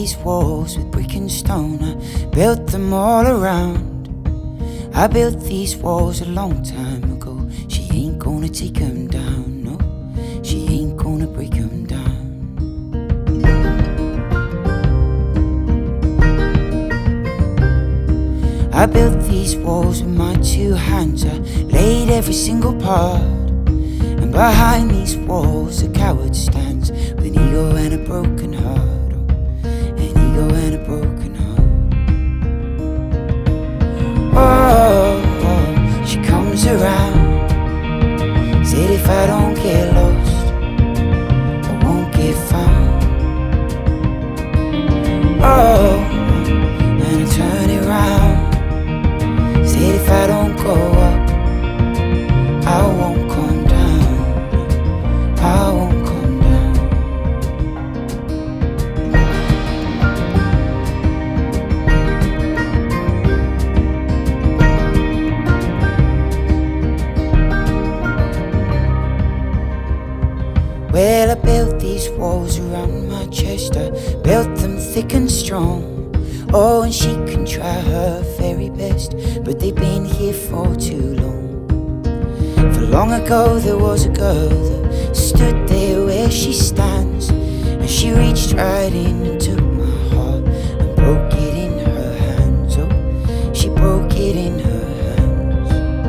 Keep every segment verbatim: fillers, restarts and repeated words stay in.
these walls with brick and stone. I built them all around. I built these walls a long time ago. She ain't gonna take them down, no. She ain't gonna break them down. I built these walls with my two hands. I laid every single part. And behind these walls a coward stands with an ego and a broken heart. Oh, an ego and a broken heart. Oh, oh, she comes around. Said if I don't get lost, I won't get found. Oh, and I turn it round. Said if I don't go up, I won't come down. I won't come down. Well, I built these walls around my chest. I built them thick and strong. Oh, and she can try her very best, but they've been here for too long. For long ago there was a girl that stood there where she stands, and she reached right in and took my heart and broke it in her hands. Oh, she broke it in her hands.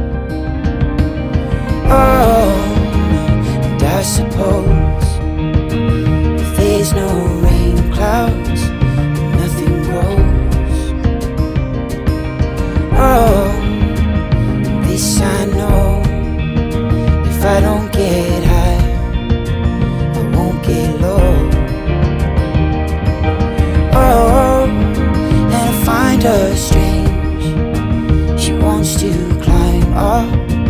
Oh, and I suppose if there's no rain clouds, nothing grows. Oh, this I know, if I don't get high, I won't get low. Oh, and I find her strange. She wants to climb up